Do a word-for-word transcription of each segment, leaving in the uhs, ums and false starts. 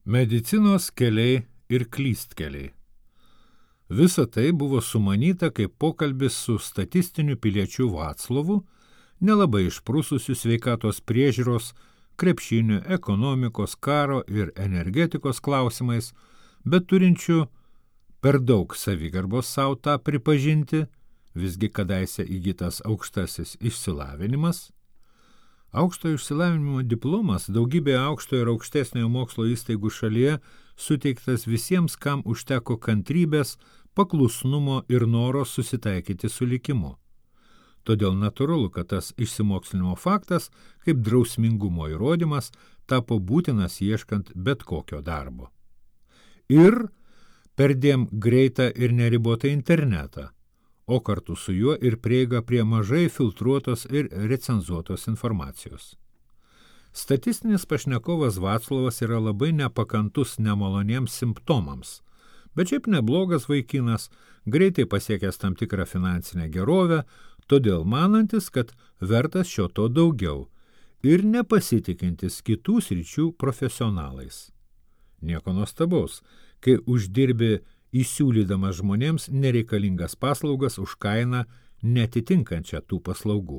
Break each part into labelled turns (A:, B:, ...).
A: Medicinos keliai ir klystkeliai. Visa tai buvo sumanyta kaip pokalbis su statistiniu piliečiu Vaclovu, nelabai išprususiu sveikatos priežiūros, krepšinio, ekonomikos, karo ir energetikos klausimais, bet turinčiu per daug savigarbos savo tą pripažinti, visgi kadaise įgytas aukštasis išsilavinimas. Aukštojo išsilavinimo diplomas daugybėje aukštojo ir aukštesniojo mokslo įstaigų šalyje suteiktas visiems, kam užteko kantrybės, paklusnumo ir noro susitaikyti su likimu. Todėl natūralu, kad tas išsimokslinimo faktas, kaip drausmingumo įrodymas, tapo būtinas ieškant bet kokio darbo. Ir perdėm greitą ir neribotą internetą, o kartu su juo ir prieiga prie mažai filtruotos ir recenzuotos informacijos. Statistinis pašnekovas Vaclovas yra labai nepakantus nemaloniems simptomams, bet šiaip neblogas vaikinas, greitai pasiekęs tam tikrą finansinę gerovę, todėl manantis, kad vertas šio to daugiau ir nepasitikintis kitų sričių profesionalais. Nieko nuostabaus, kai uždirbi įsiūlydamas žmonėms nereikalingas paslaugas už kainą netitinkančią tų paslaugų.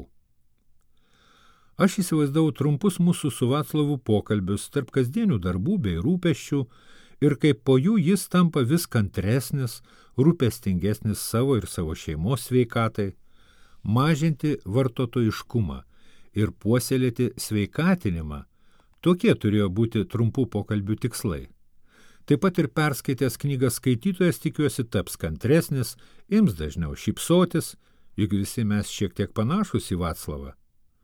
A: Aš įsivaizdavau trumpus mūsų su Vaclovu pokalbius tarp kasdienių darbų bei rūpesčių ir kaip po jų jis tampa vis kantresnis, rūpestingesnis savo ir savo šeimos sveikatai, mažinti vartotojiškumą ir puoselėti sveikatinimą. Tokie turėjo būti trumpų pokalbių tikslai. Taip pat ir perskaitęs knygą skaitytojas, tikiuosi, taps kantresnis, ims dažniau šypsotis, juk visi mes šiek tiek panašus į Vaclavą.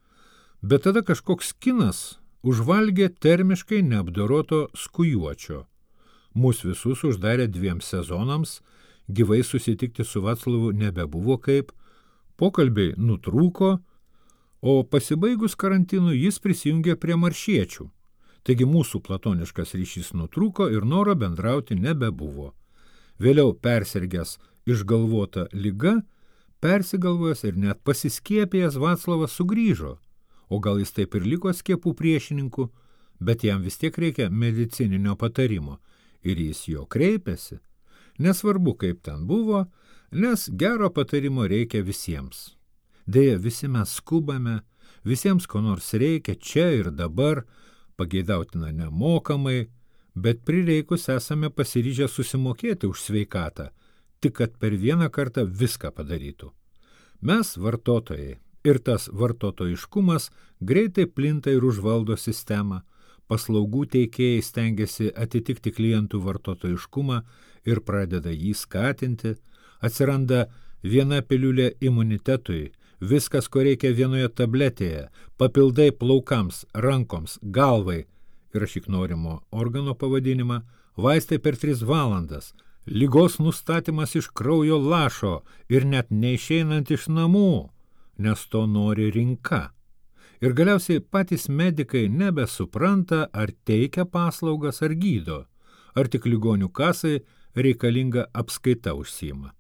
A: Bet tada kažkoks kinas užvalgė termiškai neapdoroto skujuočio. Mūs visus uždarė dviem sezonams, gyvai susitikti su Vaclavu nebebuvo kaip, pokalbiai nutrūko, o pasibaigus karantinui jis prisijungė prie maršiečių. Taigi mūsų platoniškas ryšys nutrūko ir noro bendrauti nebebuvo. Vėliau persirgęs išgalvota liga, persigalvojęs ir net pasiskiepėjęs Vaclavas sugrįžo, o gal jis taip ir liko skiepų priešininku, bet jam vis tiek reikia medicininio patarimo ir jis jo kreipiasi. Nesvarbu, kaip ten buvo, nes gero patarimo reikia visiems. Deja, visi mes skubame, visiems ko nors reikia čia ir dabar, pageidautina nemokamai, bet prireikus esame pasiryžę susimokėti už sveikatą, tik kad per vieną kartą viską padarytų. Mes vartotojai ir tas vartotojiškumas greitai plinta ir užvaldo sistemą, paslaugų teikėjai stengiasi atitikti klientų vartotojiškumą ir pradeda jį skatinti, atsiranda viena piliulė imunitetui, viskas, ko reikia vienoje tabletėje, papildai plaukams, rankoms, galvai, įrašyk norimo organo pavadinimą, vaistai per tris valandas, ligos nustatymas iš kraujo lašo ir net neišeinant iš namų, nes to nori rinka. Ir galiausiai patys medikai nebesupranta, ar teikia paslaugas, ar gydo, ar tik ligonių kasai reikalinga apskaita užsiima.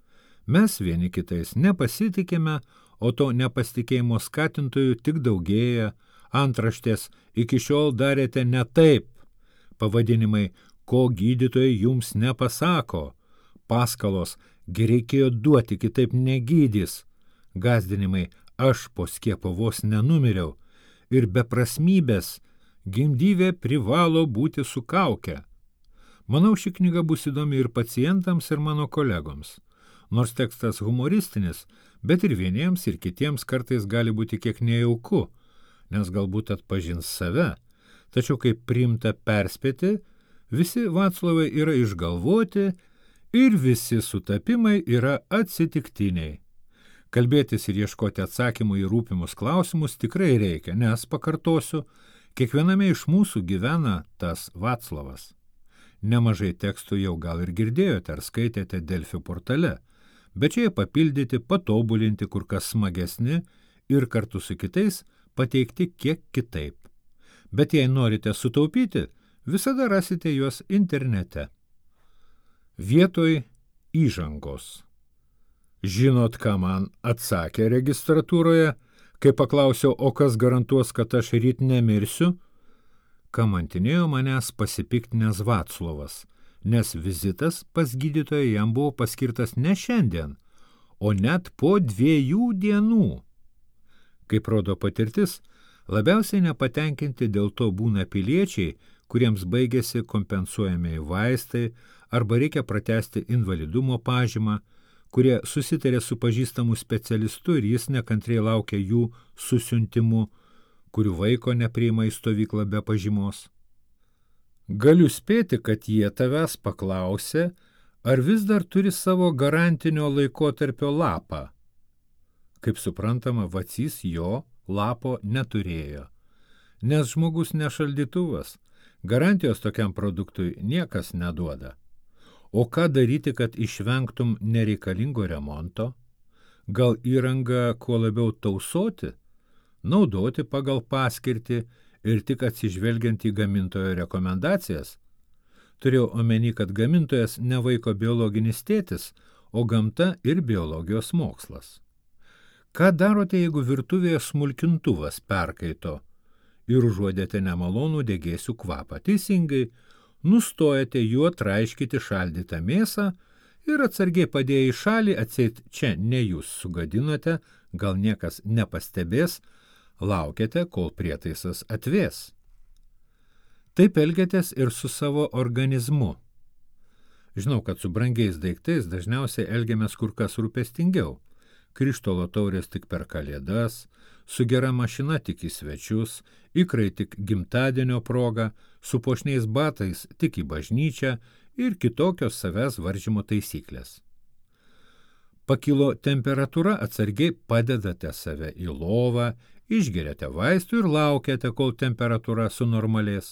A: Mes vieni kitais nepasitikime, o to nepasitikėjimo skatintojų tik daugėja, antraštės iki šiol darėte ne taip, pavadinimai, ko gydytojai jums nepasako, paskalos, gi reikėjo duoti, kitaip negydys, gąsdinimai, aš po skiepo vos nenumiriau, ir beprasmybės, gimdyvė privalo būti su kauke. Manau, ši knyga bus įdomi ir pacientams, ir mano kolegoms. Nors tekstas humoristinis, bet ir vieniems ir kitiems kartais gali būti kiek nejauku, nes galbūt atpažins save. Tačiau kaip priimta perspėti, visi Vaclavai yra išgalvoti ir visi sutapimai yra atsitiktiniai. Kalbėtis ir ieškoti atsakymų į rūpimus klausimus tikrai reikia, nes, pakartosiu, kiekviename iš mūsų gyvena tas Vaclavas. Nemažai tekstų jau gal ir girdėjote ar skaitėte Delfi portale, bet čia jie papildyti, patobulinti kur kas smagesni ir kartu su kitais pateikti kiek kitaip. Bet jei norite sutaupyti, visada rasite juos internete. Vietoj įžangos. Žinot, ką man atsakė registratūroje, kai paklausiau, o kas garantuos, kad aš ryt nemirsiu? kamantinėjo manęs pasipiktinęs Vaclovas, nes vizitas pas gydytoją jam buvo paskirtas ne šiandien, o net po dviejų dienų. Kaip rodo patirtis, labiausiai nepatenkinti dėl to būna piliečiai, kuriems baigėsi kompensuojami vaistai arba reikia pratęsti invalidumo pažymą, kurie susitarė su pažįstamu specialistu ir jis nekantriai laukia jų susiuntimu, kurių vaiko nepriima į stovyklą be pažymos. Galiu spėti, kad jie tavęs paklausė, ar vis dar turi savo garantinio laikotarpio lapą. Kaip suprantama, Vacys jo lapo neturėjo, nes žmogus ne šaldytuvas, garantijos tokiam produktui niekas neduoda. O ką daryti, kad išvengtum nereikalingo remonto? Gal įrangą kuo labiau tausoti, naudoti pagal paskirtį ir tik atsižvelgiant į gamintojo rekomendacijas? Turėjau omeny, kad gamintojas ne vaiko biologinis tėtis, o gamta ir biologijos mokslas. Ką darote, jeigu virtuvėje smulkintuvas perkaito ir užuodėte nemalonų degėsių kvapą? Teisingai, nustojate juo traiškyti šaldytą mėsą ir atsargiai padėję į šalį, atseit čia ne jūs sugadinote, gal niekas nepastebės, laukiate, kol prietaisas atvės. Taip elgiatės ir su savo organizmu. Žinau, kad su brangiais daiktais dažniausiai elgiamės kur kas rūpestingiau. Krištolo taurės tik per kalėdas, su gera mašina tik į svečius, ikrai tik gimtadienio proga, su puošniais batais tik į bažnyčią ir kitokios savęs varžymo taisyklės. Pakilo temperatūra, atsargiai padedate save į lovą, išgeriate vaistų ir laukiate, kol temperatūra sunormalės.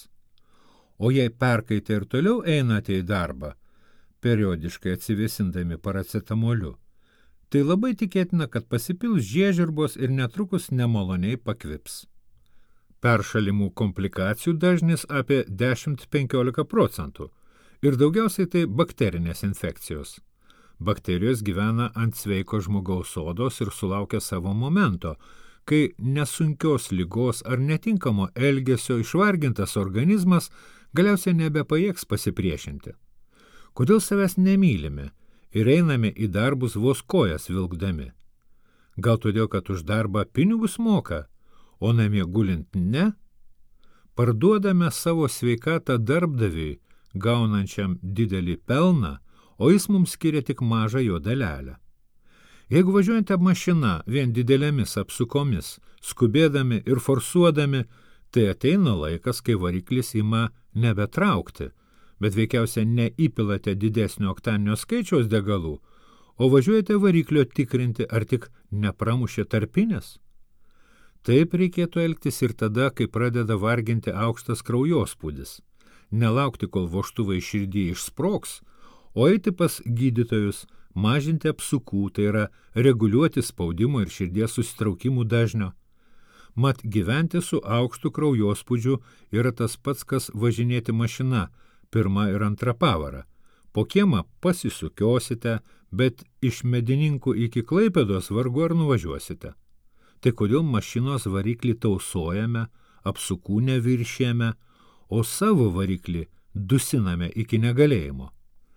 A: O jei perkaite ir toliau einate į darbą, periodiškai atsivėsindami paracetamoliu, tai labai tikėtina, kad pasipils žiežirbos ir netrukus nemaloniai pakvips. Peršalimų komplikacijų dažnis apie dešimt iki penkiolika procentų ir daugiausiai tai bakterinės infekcijos. Bakterijos gyvena ant sveiko žmogaus odos ir sulaukia savo momento, kai nesunkios ligos ar netinkamo elgesio išvargintas organizmas galiausiai nebepajėgs pasipriešinti. Kodėl savęs nemylime ir einame į darbus vos kojas vilkdami? Gal todėl, kad už darbą pinigus moka, o namie gulint ne? Parduodame savo sveikatą darbdaviui, gaunančiam didelį pelną, o jis mums skiria tik mažą jo dalelę. Jeigu važiuojate mašina vien didelėmis apsukomis, skubėdami ir forsuodami, tai ateina laikas, kai variklis ima nebetraukti, bet veikiausiai neįpilate didesnio oktaninio skaičiaus degalų, o važiuojate variklio tikrinti, ar tik nepramušė tarpinės. Taip reikėtų elgtis ir tada, kai pradeda varginti aukštas kraujospūdis. Nelaukti, kol vožtuvai širdį išsprogs, o eiti pas gydytojus, mažinti apsukų, tai yra reguliuoti spaudimo ir širdies susitraukimų dažnio. Mat gyventi su aukštu kraujospūdžiu yra tas pats, kas važinėti mašina, pirma ir antra pavara. Po kiemą pasisukiosite, bet iš Medininkų iki Klaipėdos vargu ar nuvažiuosite. Tai kodėl mašinos variklį tausojame, apsukų neviršėme, o savo variklį dusiname iki negalėjimo?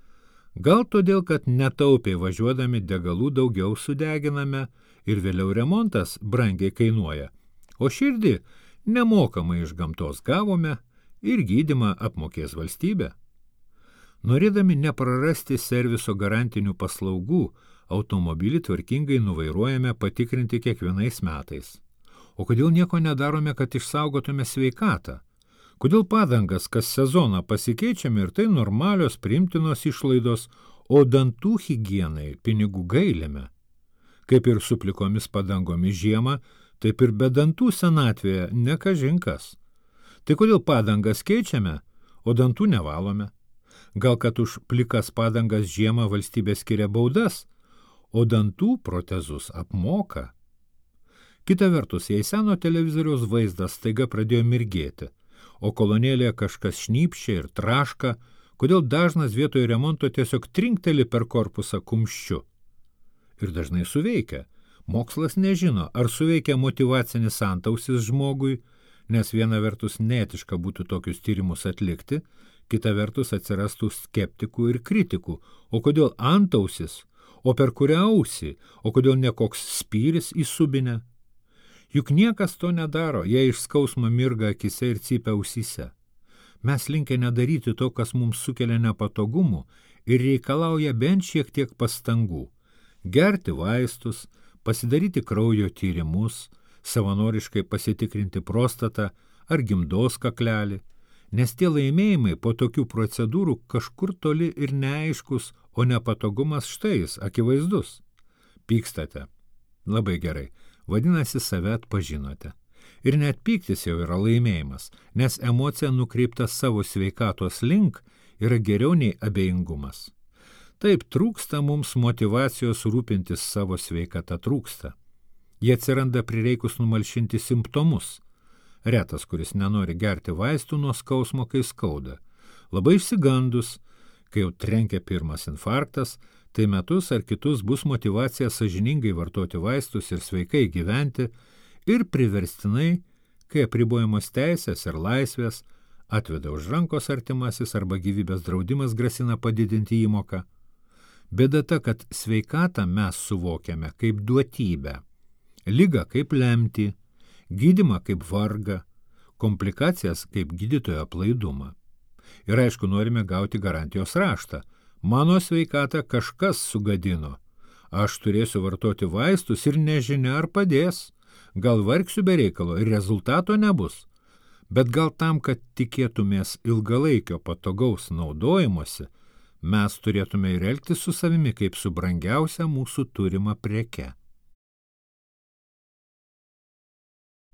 A: Gal todėl, kad netaupiai važiuodami degalų daugiau sudeginame ir vėliau remontas brangiai kainuoja, o širdį nemokamai iš gamtos gavome ir gydymą apmokės valstybė. Norėdami neprarasti serviso garantinių paslaugų, automobilį tvarkingai nuvairuojame patikrinti kiekvienais metais. O kodėl nieko nedarome, kad išsaugotume sveikatą? Kodėl padangas kas sezoną pasikeičiame ir tai normalios priimtinos išlaidos, o dantų higienai pinigų gailime? Kaip ir su plikomis padangomis žiemą, taip ir be dantų senatvėje ne kažinkas. Tai kodėl padangas keičiame, o dantų nevalome? Gal kad už plikas padangas žiemą valstybė skiria baudas, o dantų protezus apmoka? Kita vertus, jei seno televizoriaus vaizdas staiga pradėjo mirgėti, o kolonėlėje kažkas šnypščia ir traška, kodėl dažnas vietoj remonto tiesiog trinkteli per korpusą kumščiu? Ir dažnai suveikia. Mokslas nežino, ar suveikia motyvacinis antausis žmogui, nes viena vertus neetiška būtų tokius tyrimus atlikti, kita vertus atsirastų skeptikų ir kritikų. O kodėl antausis, o per kurią ausį, o kodėl ne koks spyris į subinę? Juk niekas to nedaro, jei iš skausmo mirga akise ir cypia ausyse. Mes linkę nedaryti to, kas mums sukelia nepatogumų ir reikalauja bent šiek tiek pastangų. Gerti vaistus, pasidaryti kraujo tyrimus, savanoriškai pasitikrinti prostatą ar gimdos kaklelį, nes tie laimėjimai po tokių procedūrų kažkur toli ir neaiškus, o nepatogumas štai jis, akivaizdus. Pykstate. Labai gerai. Vadinasi, save atpažinote. Ir net pyktis jau yra laimėjimas, nes emocija nukreipta savo sveikatos link yra geriau nei abejingumas. Taip, trūksta mums motyvacijos rūpintis savo sveikata trūksta. Jie atsiranda prireikus numalšinti simptomus. Retas, kuris nenori gerti vaistų nuo skausmo, kai skauda. Labai išsigandus, kai jau trenkia pirmas infarktas, tai metus ar kitus bus motyvacija sąžiningai vartoti vaistus ir sveikai gyventi ir priverstinai, kai apribojamos teisės ir laisvės, atveda už rankos artimasis arba gyvybės draudimas grasina padidinti įmoką. Bėda ta, kad sveikatą mes suvokiame kaip duotybę, ligą kaip lemtį, gydymą kaip vargą, komplikacijas kaip gydytojo aplaidumą. Ir aišku, norime gauti garantijos raštą. Mano sveikatą kažkas sugadino. Aš turėsiu vartoti vaistus ir nežinia ar padės. Gal vargsiu be reikalo ir rezultato nebus. Bet gal tam, kad tikėtumės ilgalaikio patogaus naudojimuose, mes turėtume ir elgtis su savimi kaip su brangiausia mūsų turima preke.